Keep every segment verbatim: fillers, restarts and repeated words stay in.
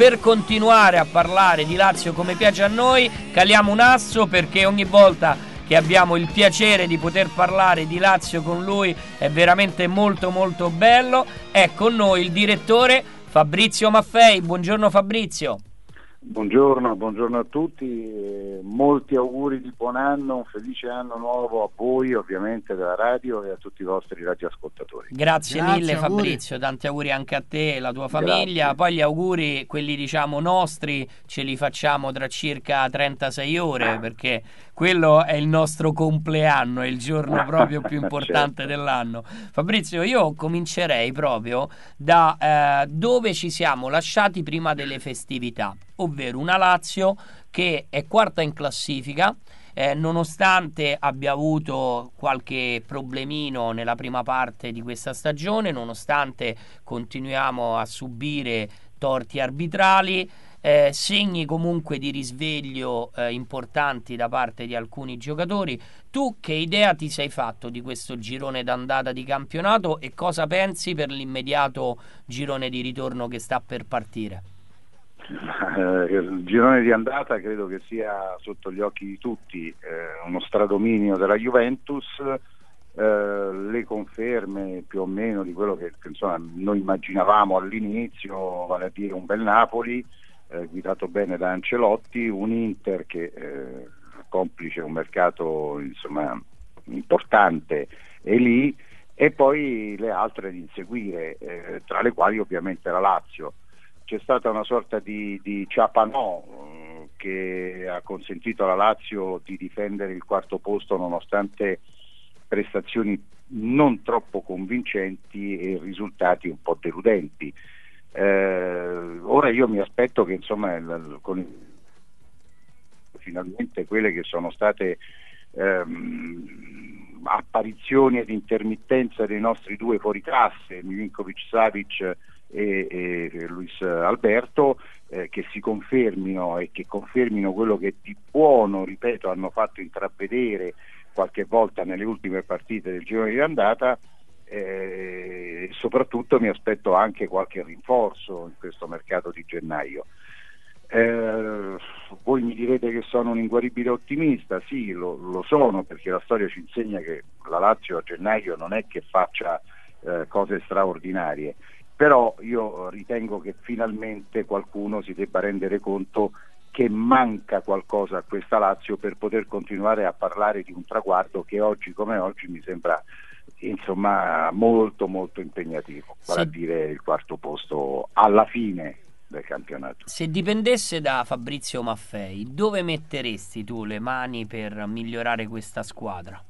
per continuare a parlare di Lazio come piace a noi, caliamo un asso, perché ogni volta che abbiamo il piacere di poter parlare di Lazio con lui è veramente molto molto bello. È con noi il direttore Fabrizio Maffei. Buongiorno Fabrizio. Buongiorno, buongiorno a tutti, eh, molti auguri di buon anno, un felice anno nuovo a voi ovviamente della radio e a tutti i vostri radioascoltatori. Grazie, Grazie, mille auguri. Fabrizio, tanti auguri anche a te e alla tua famiglia. Grazie. Poi gli auguri, quelli diciamo nostri, ce li facciamo tra circa trentasei ore, perché quello è il nostro compleanno, è il giorno proprio più importante Certo. dell'anno. Fabrizio, io comincerei proprio da eh, dove ci siamo lasciati prima delle festività, ovvero una Lazio che è quarta in classifica, eh, nonostante abbia avuto qualche problemino nella prima parte di questa stagione, nonostante continuiamo a subire torti arbitrali, eh, segni comunque di risveglio eh, importanti da parte di alcuni giocatori. Tu che idea ti sei fatto di questo girone d'andata di campionato e cosa pensi per l'immediato girone di ritorno che sta per partire? Eh, il girone di andata credo che sia sotto gli occhi di tutti, eh, uno stradominio della Juventus, eh, le conferme più o meno di quello che, che insomma, noi immaginavamo all'inizio, vale a dire un bel Napoli eh, guidato bene da Ancelotti, un Inter che eh, complice un mercato insomma importante è lì, e poi le altre di inseguire, eh, tra le quali ovviamente la Lazio. C'è stata una sorta di, di ciapanò eh, che ha consentito alla Lazio di difendere il quarto posto nonostante prestazioni non troppo convincenti e risultati un po' deludenti. Eh, ora io mi aspetto che insomma il, con finalmente quelle che sono state ehm, apparizioni ed intermittenza dei nostri due fuoriclasse, Milinkovic-Savic e, e Luis Alberto, eh, che si confermino e che confermino quello che di buono, ripeto, hanno fatto intravedere qualche volta nelle ultime partite del girone di andata, e eh, soprattutto mi aspetto anche qualche rinforzo in questo mercato di gennaio. Eh, voi mi direte che sono un inguaribile ottimista, sì, lo, lo sono, perché la storia ci insegna che la Lazio a gennaio non è che faccia eh, cose straordinarie, però io ritengo che finalmente qualcuno si debba rendere conto che manca qualcosa a questa Lazio per poter continuare a parlare di un traguardo che oggi come oggi mi sembra insomma molto molto impegnativo, vale a dire il quarto posto alla fine del campionato. Se dipendesse da Fabrizio Maffei, dove metteresti tu le mani per migliorare questa squadra?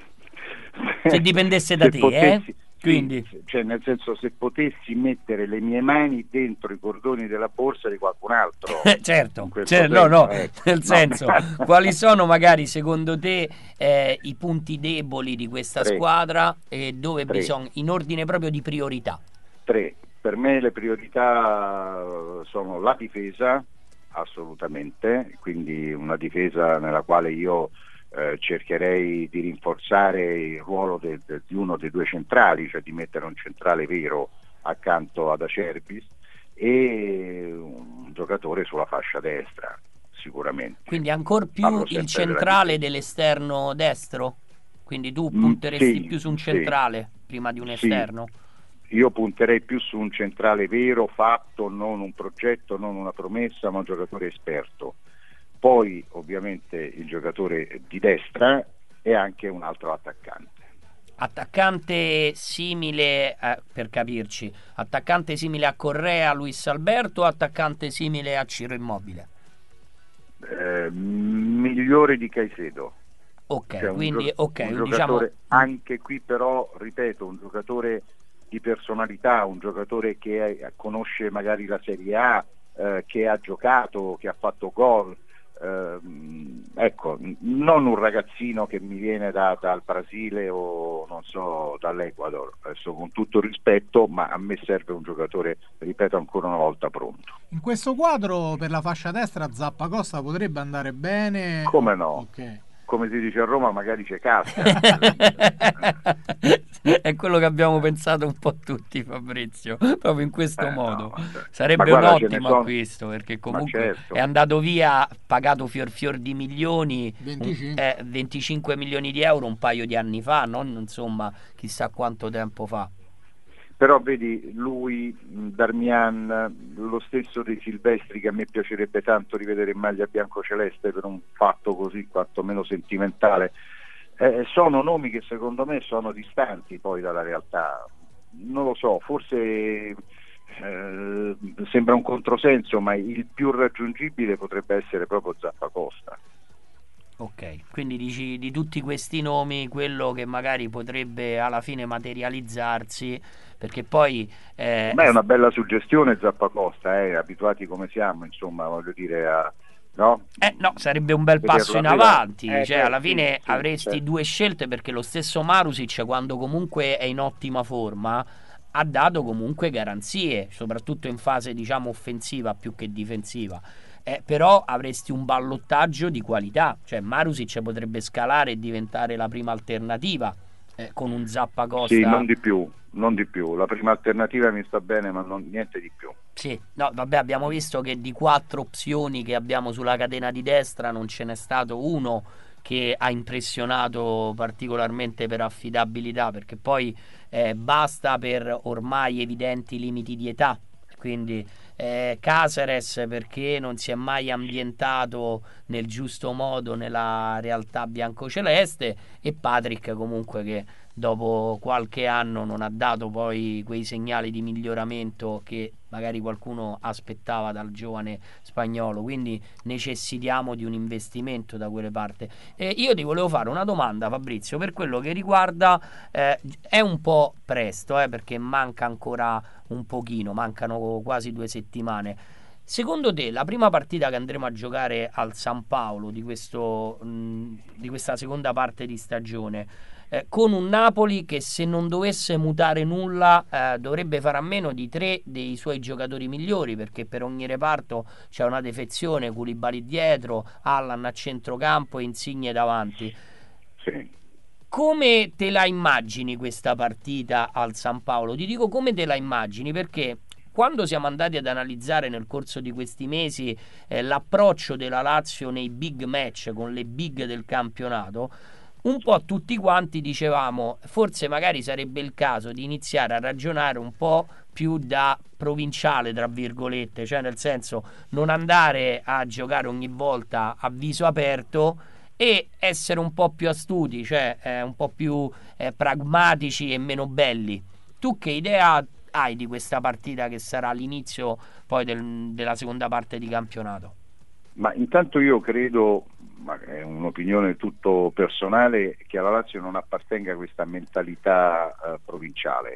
Se dipendesse da se te, potessi, eh? Quindi sì, cioè nel senso, se potessi mettere le mie mani dentro i cordoni della borsa di qualcun altro. certo, certo senso, no, no, ecco. nel no. senso, quali sono magari secondo te eh, i punti deboli di questa Tre. squadra e dove Tre. bisogna, in ordine proprio di priorità? Tre. Per me le priorità sono la difesa, assolutamente, quindi una difesa nella quale io eh, cercherei di rinforzare il ruolo de, de, di uno dei due centrali, cioè di mettere un centrale vero accanto ad Acerbis e un giocatore sulla fascia destra, sicuramente. Quindi ancora più il centrale dell'esterno destro? Quindi tu punteresti mm, sì, più su un centrale sì, prima di un esterno? Sì. Io punterei più su un centrale vero, fatto, non un progetto, non una promessa, ma un giocatore esperto. Poi ovviamente il giocatore di destra e anche un altro attaccante. Attaccante simile, eh, per capirci, attaccante simile a Correa, Luis Alberto, o attaccante simile a Ciro Immobile? Eh, migliore di Caicedo. Ok, cioè quindi un, ok, un giocatore, diciamo... anche qui però, ripeto, un giocatore di personalità, un giocatore che è, conosce magari la Serie A, eh, che ha giocato, che ha fatto gol, eh, ecco, non un ragazzino che mi viene da, dal Brasile o non so dall'Ecuador, adesso con tutto il rispetto, ma a me serve un giocatore, ripeto ancora una volta, pronto. In questo quadro per la fascia destra Zappacosta potrebbe andare bene? Come no? Okay. come si dice a Roma, magari c'è casa. È quello che abbiamo pensato un po' tutti, Fabrizio, proprio in questo eh, modo. No, ma, sarebbe ma un guarda, ottimo sono... acquisto, perché comunque certo. è andato via, pagato fior fior di milioni, venticinque. Un, eh, venticinque milioni di euro un paio di anni fa, non insomma chissà quanto tempo fa. Però vedi, lui, Darmian, lo stesso dei Silvestri, che a me piacerebbe tanto rivedere in maglia biancoceleste per un fatto così quantomeno sentimentale, eh, sono nomi che secondo me sono distanti poi dalla realtà. Non lo so, forse eh, sembra un controsenso, ma il più raggiungibile potrebbe essere proprio Zappacosta. Ok, quindi dici di tutti questi nomi quello che magari potrebbe alla fine materializzarsi, perché poi eh, Beh, è una bella suggestione Zappacosta, eh, abituati come siamo, insomma, voglio dire a... No? Eh, no, sarebbe un bel passo in arrivare. avanti, eh, cioè beh, alla sì, fine sì, avresti certo. due scelte, perché lo stesso Marusic, quando comunque è in ottima forma, ha dato comunque garanzie, soprattutto in fase diciamo offensiva più che difensiva. Eh, però avresti un ballottaggio di qualità, cioè Marusic potrebbe scalare e diventare la prima alternativa eh, con un Zappacosta. Sì, non di più, non di più. La prima alternativa mi sta bene, ma non, niente di più. Sì, no, vabbè, abbiamo visto che di quattro opzioni che abbiamo sulla catena di destra non ce n'è stato uno che ha impressionato particolarmente per affidabilità, perché poi eh, basta per ormai evidenti limiti di età. Quindi eh, Caceres perché non si è mai ambientato nel giusto modo nella realtà biancoceleste, e Patrick comunque che dopo qualche anno non ha dato poi quei segnali di miglioramento che magari qualcuno aspettava dal giovane spagnolo, quindi necessitiamo di un investimento da quelle parti. E io ti volevo fare una domanda, Fabrizio, per quello che riguarda eh, è un po' presto eh, perché manca ancora un pochino, mancano quasi due settimane. Secondo te la prima partita che andremo a giocare al San Paolo di, questo, mh, di questa seconda parte di stagione, eh, con un Napoli che se non dovesse mutare nulla eh, dovrebbe fare a meno di tre dei suoi giocatori migliori, perché per ogni reparto c'è una defezione, Koulibaly dietro, Allan a centrocampo e Insigne davanti. Sì. Come te la immagini questa partita al San Paolo? Ti dico come te la immagini perché quando siamo andati ad analizzare nel corso di questi mesi eh, l'approccio della Lazio nei big match con le big del campionato, un po' tutti quanti dicevamo forse magari sarebbe il caso di iniziare a ragionare un po' più da provinciale, tra virgolette, cioè nel senso non andare a giocare ogni volta a viso aperto e essere un po' più astuti, cioè eh, un po' più eh, pragmatici e meno belli. Tu che idea hai di questa partita che sarà l'inizio poi del, della seconda parte di campionato? Ma intanto io credo, ma è un'opinione tutto personale, che alla Lazio non appartenga questa mentalità eh, provinciale.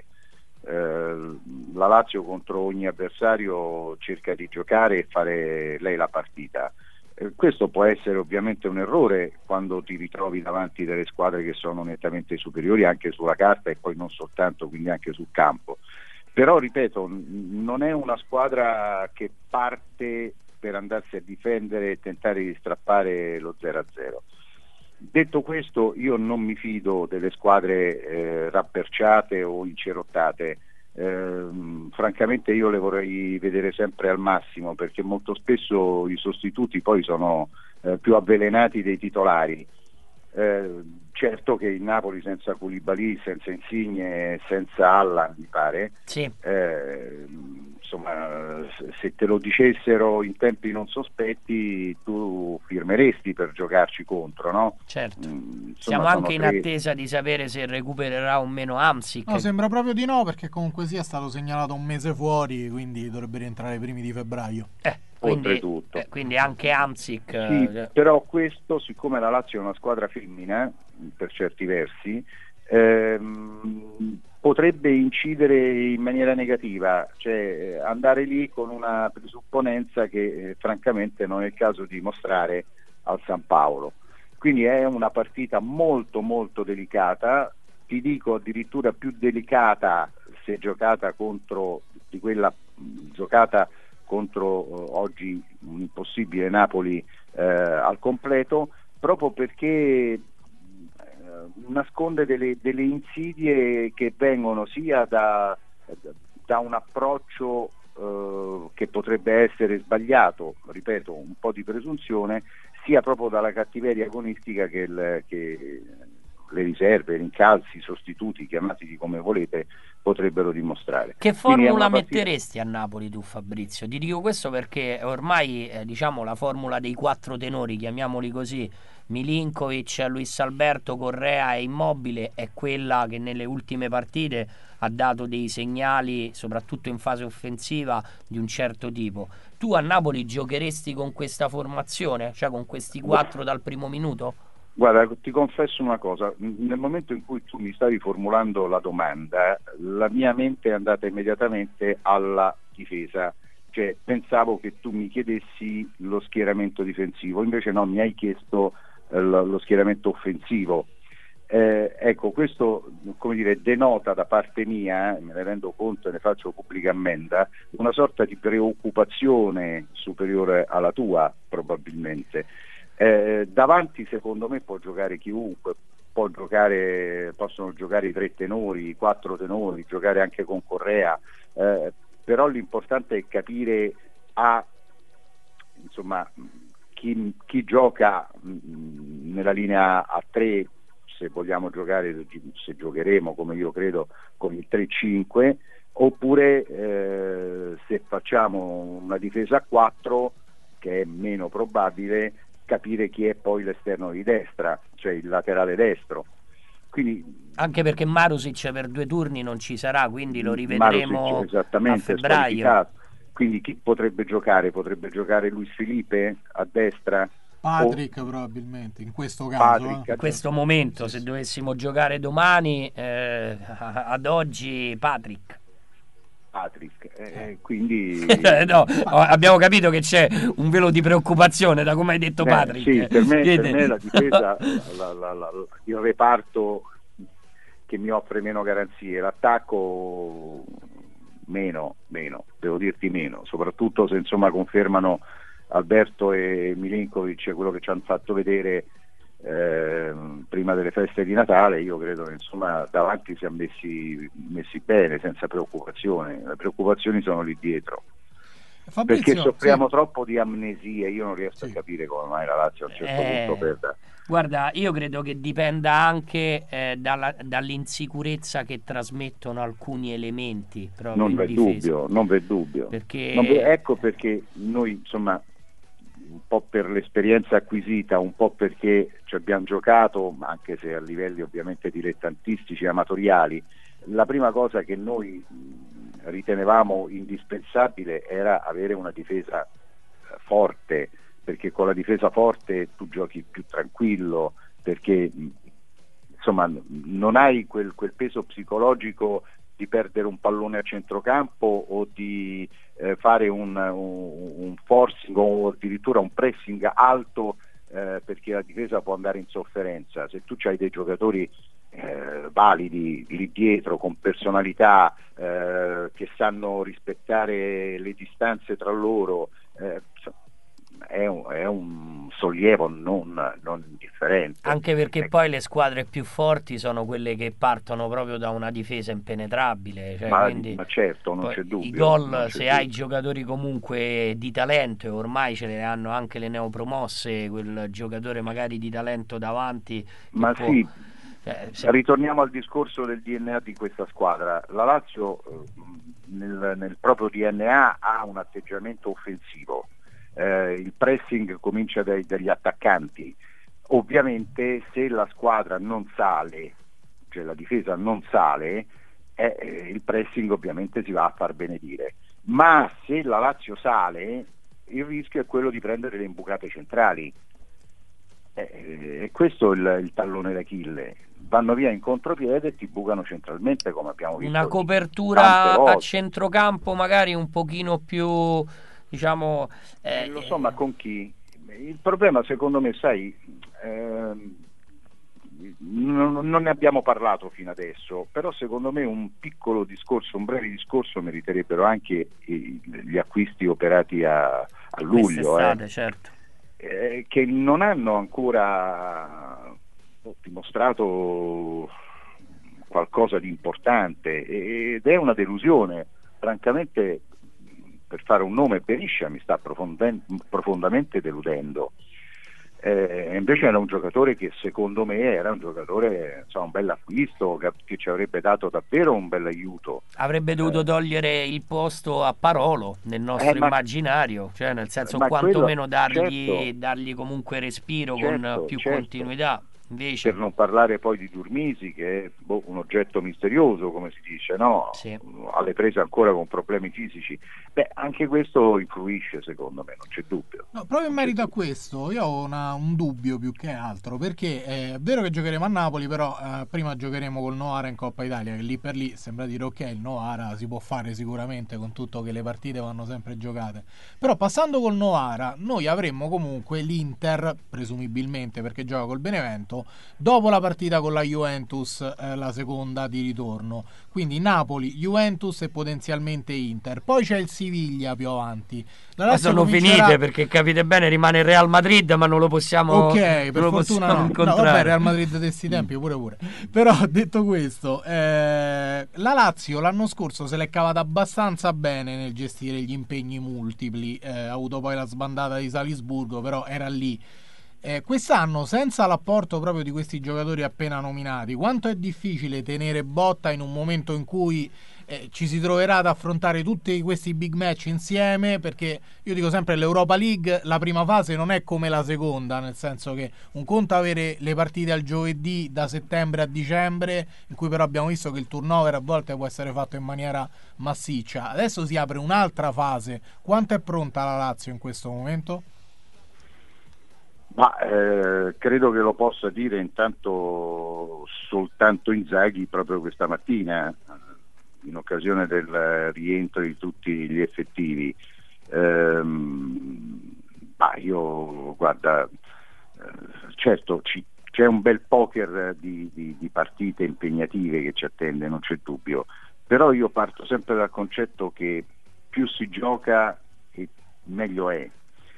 Eh, la Lazio contro ogni avversario cerca di giocare e fare lei la partita. Eh, questo può essere ovviamente un errore quando ti ritrovi davanti delle squadre che sono nettamente superiori anche sulla carta e poi non soltanto, quindi anche sul campo. Però ripeto, non è una squadra che parte per andarsi a difendere e tentare di strappare lo zero a zero. Detto questo, io non mi fido delle squadre eh, rapperciate o incerottate. Eh, francamente io le vorrei vedere sempre al massimo, perché molto spesso i sostituti poi sono eh, più avvelenati dei titolari. Eh, certo che il Napoli senza Koulibaly, senza Insigne, senza Allan, mi pare, sì. eh, insomma, se te lo dicessero in tempi non sospetti tu firmeresti per giocarci contro, no? Certo. Mm, insomma, siamo anche in tre... attesa di sapere se recupererà o meno Hamsik. No, sembra proprio di no, perché comunque sia stato segnalato un mese fuori, quindi dovrebbe rientrare ai primi di febbraio. Eh, quindi, oltretutto. Eh, quindi anche Hamsik. Sì, eh, però questo, siccome la Lazio è una squadra femmina, per certi versi, ehm, potrebbe incidere in maniera negativa, cioè andare lì con una presupponenza che eh, francamente non è il caso di mostrare al San Paolo. Quindi è una partita molto molto delicata, ti dico addirittura più delicata se giocata contro di quella mh, giocata contro eh, oggi un impossibile Napoli eh, al completo, proprio perché eh, nasconde delle, delle insidie che vengono sia da, da un approccio eh, che potrebbe essere sbagliato, ripeto, un po' di presunzione, sia proprio dalla cattiveria agonistica che, il, che le riserve, i rincalzi, i sostituti, chiamateli come volete, potrebbero dimostrare. Che Quindi è formula una partita... metteresti a Napoli tu, Fabrizio? Ti dico questo perché ormai eh, diciamo la formula dei quattro tenori, chiamiamoli così, Milinkovic, Luis Alberto, Correa e Immobile, è quella che nelle ultime partite ha dato dei segnali, soprattutto in fase offensiva, di un certo tipo. Tu a Napoli giocheresti con questa formazione, cioè con questi quattro dal primo minuto? Guarda, ti confesso una cosa, nel momento in cui tu mi stavi formulando la domanda, la mia mente è andata immediatamente alla difesa, cioè pensavo che tu mi chiedessi lo schieramento difensivo, invece no, mi hai chiesto eh, lo schieramento offensivo. Eh, ecco, questo, come dire, denota da parte mia, eh, me ne rendo conto e ne faccio pubblica ammenda, una sorta di preoccupazione superiore alla tua, probabilmente. Eh, davanti secondo me può giocare chiunque, può giocare, possono giocare i tre tenori, i quattro tenori, giocare anche con Correa, eh, però l'importante è capire a, insomma, chi, chi gioca mh, nella linea a tre, se vogliamo giocare, se giocheremo come io credo con il tre cinque, oppure eh, se facciamo una difesa a quattro, che è meno probabile, capire chi è poi l'esterno di destra, cioè il laterale destro. Quindi, anche perché Marusic per due turni non ci sarà, quindi lo rivedremo Marusic, esattamente, a febbraio. Quindi chi potrebbe giocare? Potrebbe giocare Luis Felipe a destra? Patrick o... probabilmente in questo caso. Patrick, eh. In questo momento, sì, se sì. dovessimo giocare domani, eh, ad oggi Patrick. Patrick, eh, Eh. quindi No, abbiamo capito che c'è un velo di preoccupazione da come hai detto eh, Patrick. sì, per me, per Chiede... me la difesa, la, la, la, il reparto che mi offre meno garanzie, l'attacco meno, meno, devo dirti meno, soprattutto se insomma confermano Alberto e Milinkovic quello che ci hanno fatto vedere eh, prima delle feste di Natale. Io credo che insomma davanti siamo messi, messi bene, senza preoccupazione. Le preoccupazioni sono lì dietro, Fabrizio, perché soffriamo sì. troppo di amnesia. Io non riesco Sì. a capire come mai la Lazio a un certo Eh, punto perda. Guarda, io credo che dipenda anche eh, dalla, dall'insicurezza che trasmettono alcuni elementi proprio Non in v'è difesa. dubbio, non v'è dubbio. Perché Non v'è- ecco perché noi insomma, un po' per l'esperienza acquisita, un po' perché ci abbiamo giocato, anche se a livelli ovviamente dilettantistici e amatoriali, la prima cosa che noi mh, ritenevamo indispensabile era avere una difesa eh, forte, perché con la difesa forte tu giochi più tranquillo, perché mh, insomma non hai quel, quel peso psicologico di perdere un pallone a centrocampo o di eh, fare un, un, un forcing o addirittura un pressing alto, eh, perché la difesa può andare in sofferenza. Se tu hai dei giocatori eh, validi lì dietro, con personalità, eh, che sanno rispettare le distanze tra loro, eh, è un, è un sollievo non, non indifferente. anche perché Ecco. poi le squadre più forti sono quelle che partono proprio da una difesa impenetrabile, cioè, Ma, quindi ma certo, non poi c'è dubbio. i gol, non c'è se dubbio. hai giocatori comunque di talento, e ormai ce le hanno anche le neopromosse, quel giocatore magari di talento davanti che Ma può, sì, cioè, se... ritorniamo al discorso del D N A di questa squadra. La Lazio eh, nel, nel proprio D N A ha un atteggiamento offensivo. Eh, il pressing comincia dai, dagli attaccanti. Ovviamente se la squadra non sale, cioè la difesa non sale, eh, eh, il pressing ovviamente si va a far benedire. Ma se la Lazio sale, il rischio è quello di prendere le imbucate centrali. E eh, questo è il, il tallone d'Achille. Vanno via in contropiede e ti bucano centralmente, come abbiamo visto una tante copertura a volte. centrocampo magari un pochino più, diciamo... Eh, Eh, lo so, ma con chi? Il problema secondo me, sai, ehm, non, non ne abbiamo parlato fino adesso, però secondo me un piccolo discorso, un breve discorso meriterebbero anche i, gli acquisti operati a, a luglio. quest'estate, Eh. certo. eh, che non hanno ancora dimostrato qualcosa di importante, ed è una delusione. Francamente, per fare un nome, Beriscia mi sta profondamente deludendo. Eh, invece era un giocatore che secondo me era un giocatore, insomma, un bel acquisto che, che ci avrebbe dato davvero un bel aiuto. Avrebbe dovuto eh, togliere il posto a Parolo nel nostro eh, ma, immaginario, cioè nel senso ma quantomeno quello, dargli, certo, dargli comunque respiro certo, con più certo. continuità. Invece... Per non parlare poi di Durmisi, che è boh, un oggetto misterioso, come si dice, no? Sì. Alle prese ancora con problemi fisici. Beh, anche questo influisce, secondo me, non c'è dubbio. No, proprio in Non c'è merito a dubbio. questo, io ho una- un dubbio più che altro, perché è vero che giocheremo a Napoli, però eh, prima giocheremo col Novara in Coppa Italia, che lì per lì sembra dire ok, il Novara si può fare sicuramente, con tutto che le partite vanno sempre giocate. Però passando col Novara, noi avremmo comunque l'Inter, presumibilmente perché gioca col Benevento, dopo la partita con la Juventus, eh, la seconda di ritorno. Quindi Napoli, Juventus e potenzialmente Inter. Poi c'è il Siviglia più avanti. La Ma Lazio sono comincerà... finite, perché capite bene, rimane il Real Madrid, ma non lo possiamo, Ok, non per lo fortuna possiamo no. No, incontrare. vabbè, Real Madrid di questi tempi pure pure. Però detto questo, eh, la Lazio l'anno scorso se l'è cavata abbastanza bene nel gestire gli impegni multipli. Eh, ha avuto poi la sbandata di Salisburgo, però era lì. Eh, quest'anno, senza l'apporto proprio di questi giocatori appena nominati, quanto è difficile tenere botta in un momento in cui eh, ci si troverà ad affrontare tutti questi big match insieme? Perché io dico sempre, l'Europa League, la prima fase non è come la seconda, nel senso che un conto è avere le partite al giovedì da settembre a dicembre, in cui però abbiamo visto che il turnover a volte può essere fatto in maniera massiccia. Adesso si apre un'altra fase. Quanto è pronta la Lazio in questo momento? Ma eh, credo che lo possa dire intanto soltanto Inzaghi proprio questa mattina, in occasione del rientro di tutti gli effettivi. Ehm, ma io, guarda, eh, certo ci, c'è un bel poker di, di, di partite impegnative che ci attende, non c'è dubbio, però io parto sempre dal concetto che più si gioca e meglio è.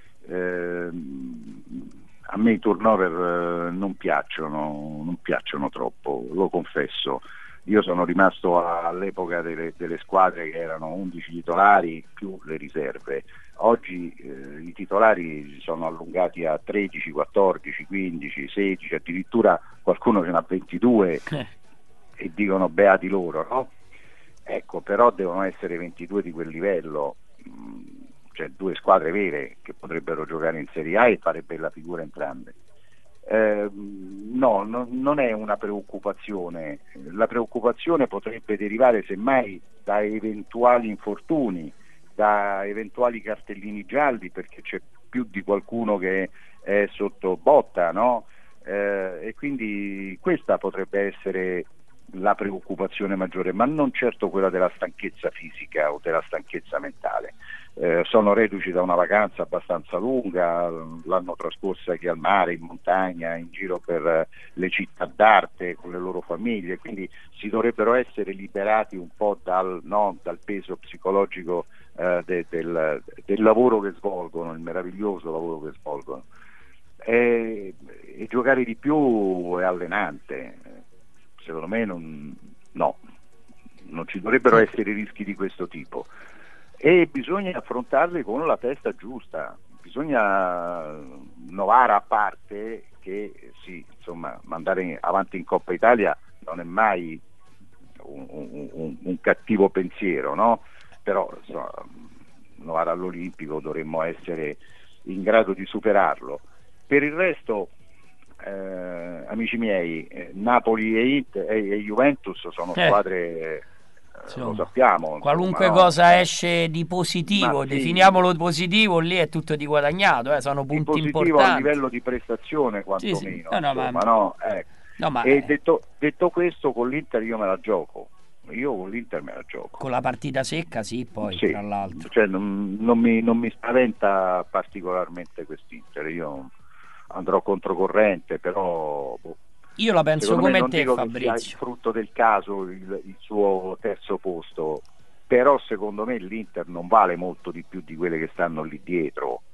Ehm, a me i turnover eh, non piacciono, non piacciono troppo, lo confesso. Io sono rimasto all'epoca delle, delle squadre che erano undici titolari più le riserve. Oggi eh, i titolari si sono allungati a tredici, quattordici, quindici, sedici, addirittura qualcuno ce n'ha ventidue e dicono beati loro, no? Ecco, però devono essere ventidue di quel livello. Cioè due squadre vere che potrebbero giocare in Serie A e fare bella figura entrambe. Eh, no, no, non è una preoccupazione. La preoccupazione potrebbe derivare semmai da eventuali infortuni, da eventuali cartellini gialli, perché c'è più di qualcuno che è sotto botta, no? Eh, e quindi questa potrebbe essere la preoccupazione maggiore, ma non certo quella della stanchezza fisica o della stanchezza mentale. Eh, sono reduci da una vacanza abbastanza lunga, l'hanno trascorsa qui al mare, in montagna, in giro per le città d'arte con le loro famiglie, quindi si dovrebbero essere liberati un po' dal, no, dal peso psicologico eh, de, del, del lavoro che svolgono, il meraviglioso lavoro che svolgono. E, e giocare di più è allenante. Secondo me non, no, non ci dovrebbero essere rischi di questo tipo e bisogna affrontarli con la testa giusta. Bisogna, Novara a parte, che sì, insomma, mandare avanti in Coppa Italia non è mai un, un, un cattivo pensiero, no? Però insomma, Novara all'Olimpico dovremmo essere in grado di superarlo. Per il resto, Eh, amici miei, eh, Napoli e, Inter, e, e Juventus sono Eh, squadre, eh, lo sappiamo, qualunque insomma, no? cosa Eh, esce di positivo, ma sì, definiamolo positivo, lì è tutto di guadagnato, eh, sono di punti positivo a importanti. livello di prestazione Sì, sì. quantomeno, No, no, ma, insomma, no? Eh. no, ma E eh, detto, detto questo, con l'Inter io me la gioco, io con l'Inter me la gioco. con la partita secca, sì, poi Sì, tra l'altro. cioè, non, non, mi, non mi spaventa particolarmente quest'Inter, io andrò controcorrente, però boh, Io la penso secondo me come non te, dico che sia il Fabrizio. frutto del caso il, il suo terzo posto, però secondo me l'Inter non vale molto di più di quelle che stanno lì dietro,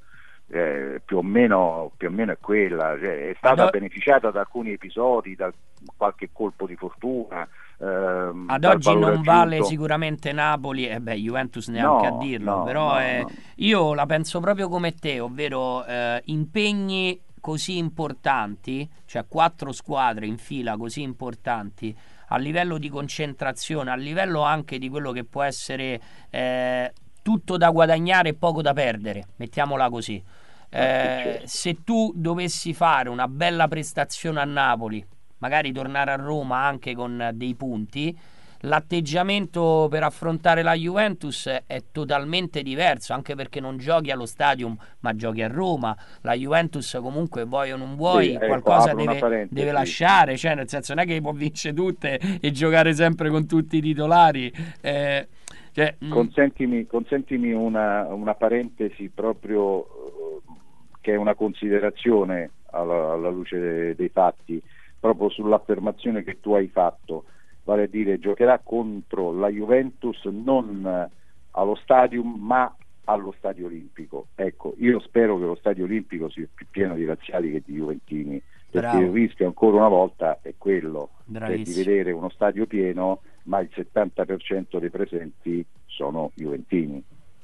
eh, più o meno più o meno è quella, cioè, è stata Ad... beneficiata da alcuni episodi, da qualche colpo di fortuna. Ehm, Ad oggi non aggiunto. vale sicuramente Napoli, e eh beh, Juventus neanche no, a dirlo, no, però no, è... no. io la penso proprio come te, ovvero eh, impegni così importanti, cioè quattro squadre in fila così importanti a livello di concentrazione, a livello anche di quello che può essere eh, tutto da guadagnare e poco da perdere, mettiamola così. Eh, se tu dovessi fare una bella prestazione a Napoli, magari tornare a Roma anche con dei punti, l'atteggiamento per affrontare la Juventus è totalmente diverso, anche perché non giochi allo Stadium ma giochi a Roma. La Juventus comunque, vuoi o non vuoi, sì, ecco, qualcosa deve, deve lasciare, cioè nel senso non è che può vincere tutte e giocare sempre con tutti i titolari. eh, cioè, consentimi, consentimi una, una parentesi proprio uh, che è una considerazione alla, alla luce dei, dei fatti, proprio sull'affermazione che tu hai fatto, vale a dire giocherà contro la Juventus non allo Stadium ma allo Stadio Olimpico. Ecco, io spero che lo Stadio Olimpico sia più pieno di laziali che di juventini, perché Bravo. il rischio ancora una volta è quello, cioè di Bravissimo. vedere uno stadio pieno ma il settanta per cento dei presenti sono juventini.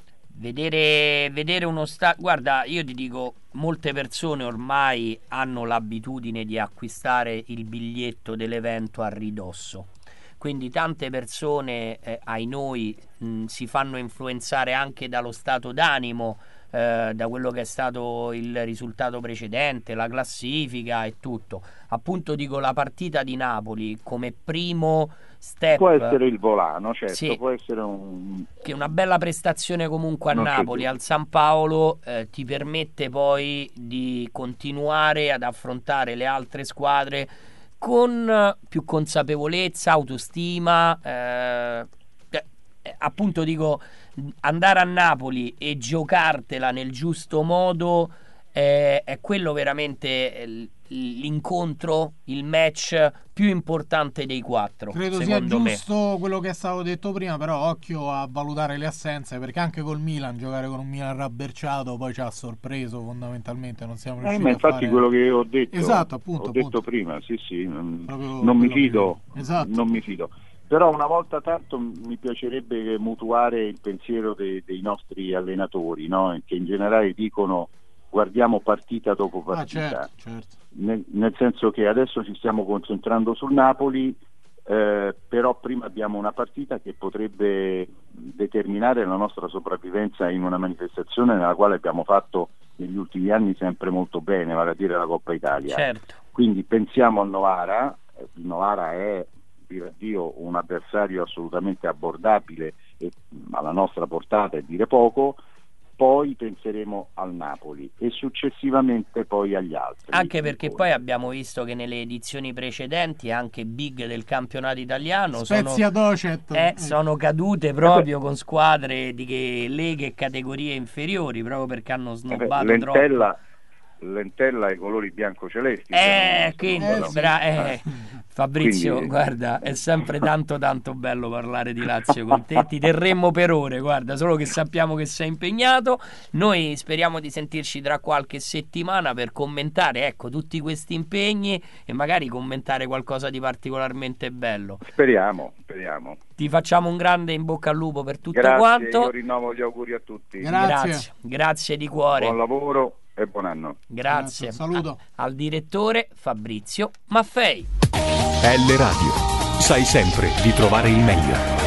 Vedere, vedere uno stadio, guarda, io ti dico, molte persone ormai hanno l'abitudine di acquistare il biglietto dell'evento a ridosso, quindi tante persone, eh, ai noi, mh, si fanno influenzare anche dallo stato d'animo, eh, da quello che è stato il risultato precedente, la classifica e tutto. Appunto dico, la partita di Napoli come primo step, può essere il volano, certo, sì, può essere un... che una bella prestazione comunque a non Napoli, al San Paolo, eh, ti permette poi di continuare ad affrontare le altre squadre con più consapevolezza, autostima, eh, eh, appunto dico, andare a Napoli e giocartela nel giusto modo eh, è quello veramente l'incontro, il match più importante dei quattro. Credo sia giusto me. Quello che è stato detto prima, però occhio a valutare le assenze, perché anche col Milan giocare con un Milan rabberciato poi ci ha sorpreso fondamentalmente, non siamo riusciti eh, ma infatti a fare... quello che io ho detto, esatto, appunto, ho appunto. detto prima, sì sì, non, Proprio non mi fido, che... esatto. non mi fido. Però una volta tanto mi piacerebbe mutuare il pensiero dei, dei nostri allenatori, no? Che in generale dicono guardiamo partita dopo partita, ah, certo, certo. Nel, nel senso che adesso ci stiamo concentrando sul Napoli, eh, però prima abbiamo una partita che potrebbe determinare la nostra sopravvivenza in una manifestazione nella quale abbiamo fatto negli ultimi anni sempre molto bene, vale a dire la Coppa Italia. Certo. Quindi pensiamo al Novara, il Novara è, Dio, un avversario assolutamente abbordabile e alla nostra portata è dire poco. Poi penseremo al Napoli e successivamente poi agli altri. Anche perché poi abbiamo visto che nelle edizioni precedenti anche big del campionato italiano Spezia sono, Docet. Eh, sono cadute proprio con squadre di che leghe e categorie inferiori, proprio perché hanno snobbato eh beh, Lentella, troppo. Lentella ai colori bianco-celesti. Eh, quindi, eh, sì. bra- eh. Fabrizio, Quindi... guarda, è sempre tanto tanto bello parlare di Lazio con te, ti terremmo per ore, guarda, solo che sappiamo che sei impegnato. Noi speriamo di sentirci tra qualche settimana per commentare, ecco, tutti questi impegni e magari commentare qualcosa di particolarmente bello. Speriamo, speriamo. Ti facciamo un grande in bocca al lupo per tutto Grazie, quanto. io rinnovo gli auguri a tutti. Grazie. Grazie, grazie di cuore. Buon lavoro e buon anno. Grazie. Grazie, saluto. A- al direttore Fabrizio Maffei. L Radio, sai sempre di trovare il meglio.